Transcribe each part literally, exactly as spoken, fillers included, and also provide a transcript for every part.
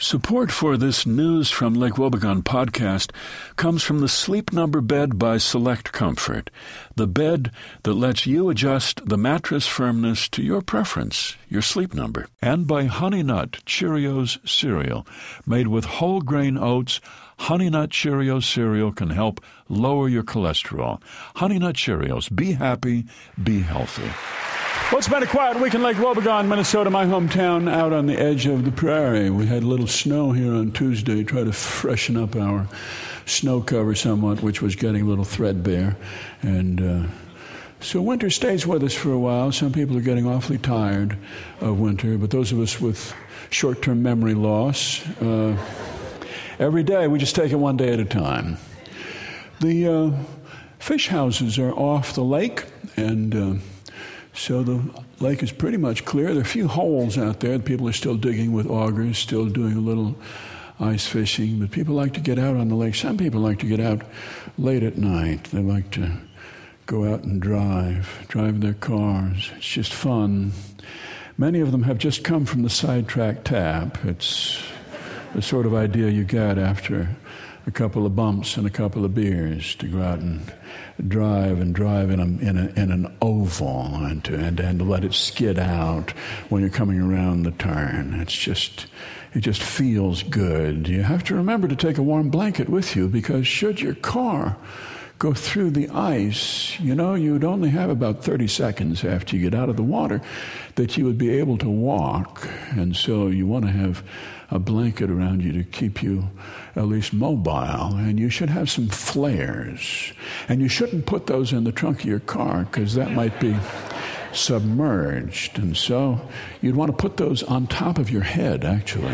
Support for this News from Lake Wobegon podcast comes from the Sleep Number bed by Select Comfort, the bed that lets you adjust the mattress firmness to your preference, your sleep number, and by Honey Nut Cheerios cereal. Made with whole grain oats, Honey Nut Cheerios cereal can help lower your cholesterol. Honey Nut Cheerios. Be happy, be healthy. Well, it's been a quiet week in Lake Wobegon, Minnesota, my hometown, out on the edge of the prairie. We had a little snow here on Tuesday, try to freshen up our snow cover somewhat, which was getting a little threadbare. And uh, so winter stays with us for a while. Some people are getting awfully tired of winter, but those of us with short-term memory loss, uh, every day we just take it one day at a time. The uh, fish houses are off the lake, and Uh, So the lake is pretty much clear. There are a few holes out there. People are still digging with augers, still doing a little ice fishing. But people like to get out on the lake. Some people like to get out late at night. They like to go out and drive, drive their cars. It's just fun. Many of them have just come from the sidetrack tap. It's the sort of idea you get after a couple of bumps and a couple of beers to go out and drive and drive in a, in, a, in an oval and to, and, and to let it skid out when you're coming around the turn. It's just, it just feels good. You have to remember to take a warm blanket with you, because should your car go through the ice, you know, you'd only have about thirty seconds after you get out of the water that you would be able to walk. And so you want to have a blanket around you to keep you at least mobile. And you should have some flares. And you shouldn't put those in the trunk of your car, because that might be submerged. And so you'd want to put those on top of your head, actually,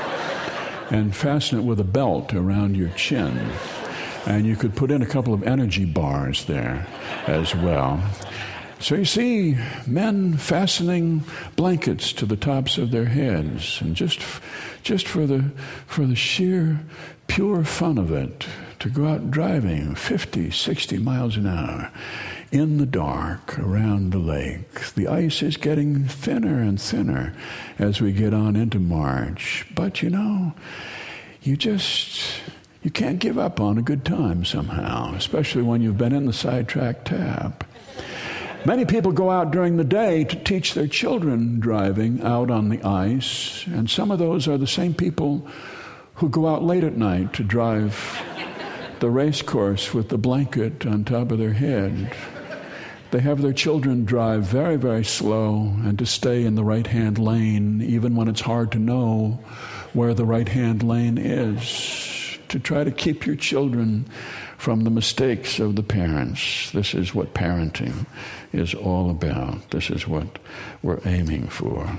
and fasten it with a belt around your chin. And you could put in a couple of energy bars there as well. So you see men fastening blankets to the tops of their heads, and just just for the for the sheer pure fun of it, to go out driving fifty, sixty miles an hour in the dark around the lake. The ice is getting thinner and thinner as we get on into March. But you know, you just you can't give up on a good time somehow, especially when you've been in the sidetrack tap. Many people go out during the day to teach their children driving out on the ice, and some of those are the same people who go out late at night to drive the race course with the blanket on top of their head. They have their children drive very, very slow and to stay in the right-hand lane, even when it's hard to know where the right-hand lane is, to try to keep your children from the mistakes of the parents. This is what parenting is all about. This is what we're aiming for.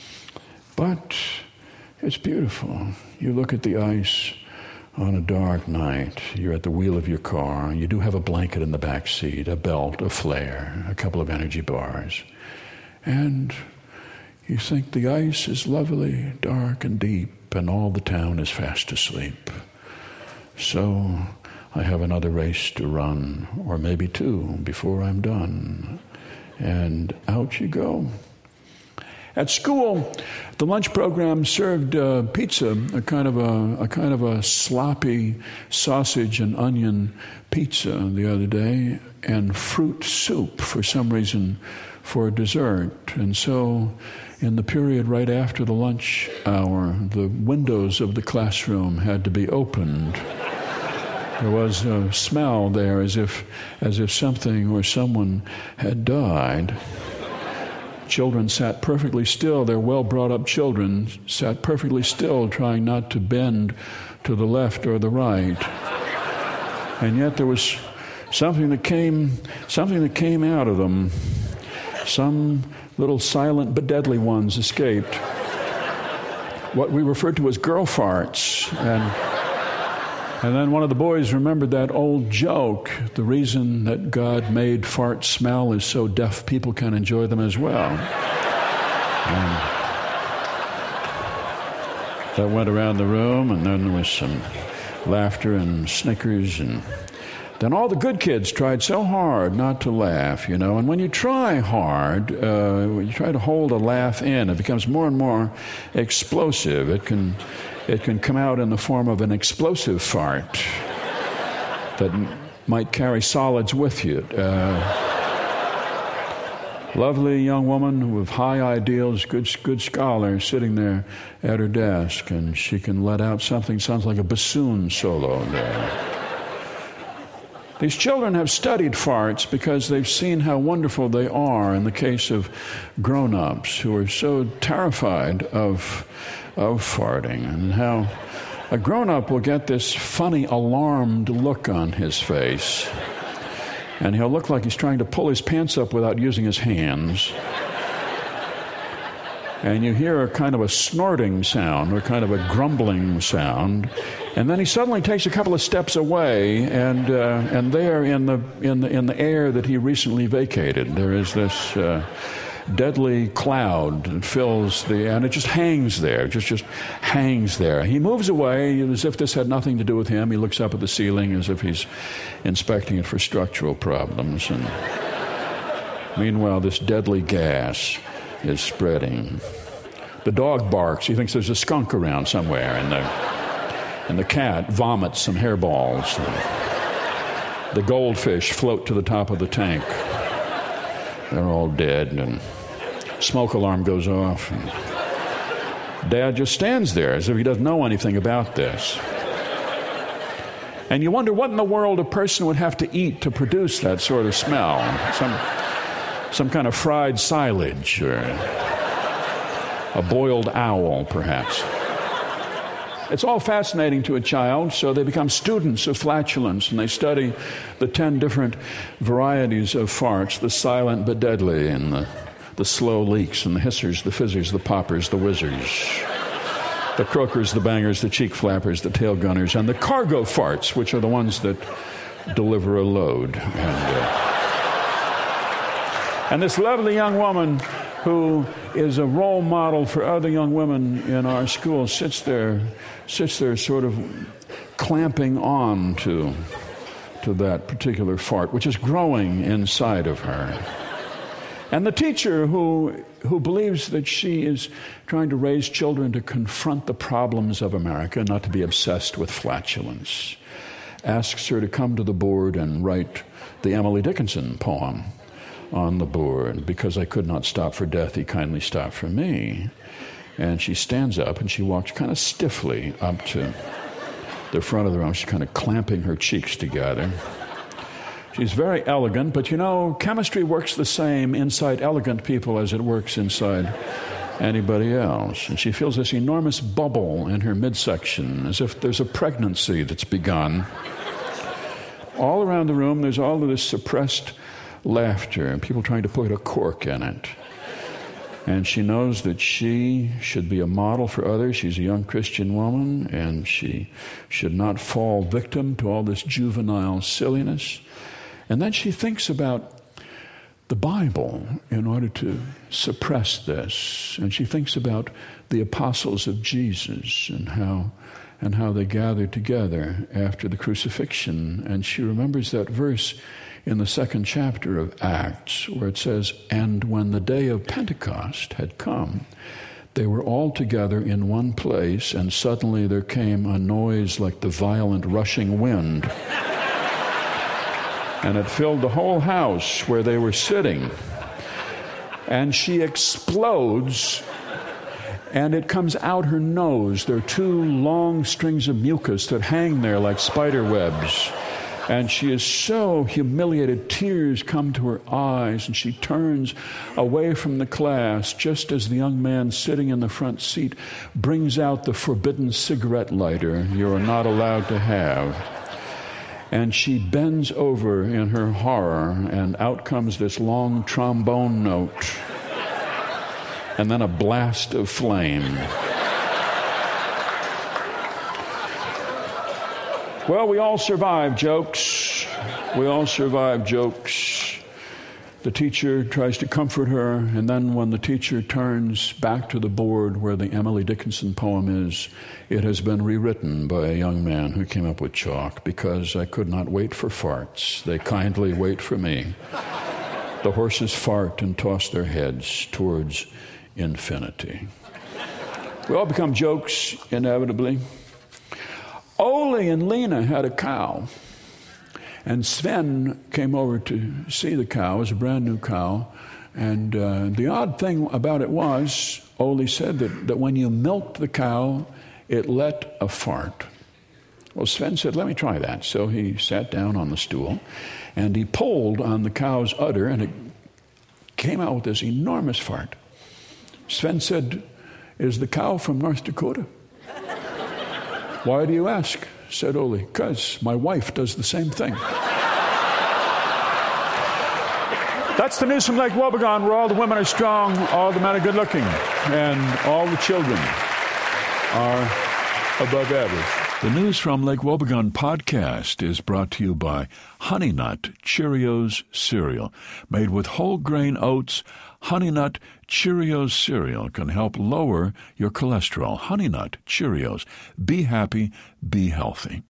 But it's beautiful. You look at the ice on a dark night. You're at the wheel of your car. You do have a blanket in the back seat, a belt, a flare, a couple of energy bars. And you think the ice is lovely, dark and deep, and all the town is fast asleep. So I have another race to run, or maybe two, before I'm done. And out you go. At school, the lunch program served uh, pizza, a kind of a, a kind of a sloppy sausage and onion pizza the other day, and fruit soup for some reason for dessert. And so in the period right after the lunch hour, the windows of the classroom had to be opened. There was a smell there as if as if something or someone had died. Children sat perfectly still. They're well-brought-up children sat perfectly still, trying not to bend to the left or the right. And yet there was something that came something that came out of them. Some little silent but deadly ones escaped. What we referred to as girl farts. And And then one of the boys remembered that old joke. The reason that God made farts smell is so deaf people can enjoy them as well. And that went around the room, and then there was some laughter and snickers. And then all the good kids tried so hard not to laugh, you know. And when you try hard, uh, you try to hold a laugh in, it becomes more and more explosive. It can... It can come out in the form of an explosive fart that m- might carry solids with you. Uh, lovely young woman with high ideals, good good scholar, sitting there at her desk, and she can let out something sounds like a bassoon solo there. These children have studied farts because they've seen how wonderful they are in the case of grown-ups who are so terrified of, of farting, and how a grown-up will get this funny, alarmed look on his face, and he'll look like he's trying to pull his pants up without using his hands. And you hear a kind of a snorting sound or kind of a grumbling sound, and then he suddenly takes a couple of steps away, and uh, and there in the in the in the air that he recently vacated, there is this uh, deadly cloud that fills the, and it just hangs there, just just hangs there. He moves away as if this had nothing to do with him. He looks up at the ceiling as if he's inspecting it for structural problems, and meanwhile, this deadly gas is spreading. The dog barks. He thinks there's a skunk around somewhere, and the and the cat vomits some hairballs. And the goldfish float to the top of the tank. They're all dead, and smoke alarm goes off. And Dad just stands there as if he doesn't know anything about this. And you wonder what in the world a person would have to eat to produce that sort of smell. Some Some kind of fried silage, or a boiled owl, perhaps. It's all fascinating to a child, so they become students of flatulence, and they study the ten different varieties of farts, the silent but deadly, and the, the slow leaks, and the hissers, the fizzers, the poppers, the whizzers, the croakers, the bangers, the cheek flappers, the tail gunners, and the cargo farts, which are the ones that deliver a load. And... Uh, And this lovely young woman who is a role model for other young women in our school sits there, sits there sort of clamping on to, to that particular fart, which is growing inside of her. And the teacher who, who believes that she is trying to raise children to confront the problems of America, not to be obsessed with flatulence, asks her to come to the board and write the Emily Dickinson poem on the board. Because I could not stop for death, he kindly stopped for me. And she stands up and she walks kind of stiffly up to the front of the room. She's kind of clamping her cheeks together. She's very elegant, but you know, chemistry works the same inside elegant people as it works inside anybody else. And she feels this enormous bubble in her midsection, as if there's a pregnancy that's begun. All around the room, there's all of this suppressed laughter and people trying to put a cork in it. And she knows that she should be a model for others. She's a young Christian woman, and she should not fall victim to all this juvenile silliness. And then she thinks about the Bible in order to suppress this. And she thinks about the apostles of Jesus and how and how they gathered together after the crucifixion. And she remembers that verse in the second chapter of Acts, where it says, "And when the day of Pentecost had come, they were all together in one place, and suddenly there came a noise like the violent rushing wind. And it filled the whole house where they were sitting. And she explodes, and it comes out her nose. There are two long strings of mucus that hang there like spider webs. And she is so humiliated, tears come to her eyes, and she turns away from the class just as the young man sitting in the front seat brings out the forbidden cigarette lighter you are not allowed to have. And she bends over in her horror, and out comes this long trombone note, and then a blast of flame. Well, we all survive jokes. We all survive jokes. The teacher tries to comfort her, and then when the teacher turns back to the board where the Emily Dickinson poem is, it has been rewritten by a young man who came up with chalk. Because I could not wait for farts, they kindly wait for me. The horses fart and toss their heads towards infinity. We all become jokes, inevitably. Ole and Lena had a cow, and Sven came over to see the cow. It was a brand new cow, and uh, the odd thing about it was, Ole said that, that when you milked the cow, it let a fart. Well, Sven said, let me try that. So he sat down on the stool, and he pulled on the cow's udder, and it came out with this enormous fart. Sven said, is the cow from North Dakota? Why do you ask? Said Ole. Because my wife does the same thing. That's the news from Lake Wobegon, where all the women are strong, all the men are good looking, and all the children are above average. The News from Lake Wobegon podcast is brought to you by Honey Nut Cheerios Cereal. Made with whole grain oats, Honey Nut Cheerios Cereal can help lower your cholesterol. Honey Nut Cheerios. Be happy, be healthy.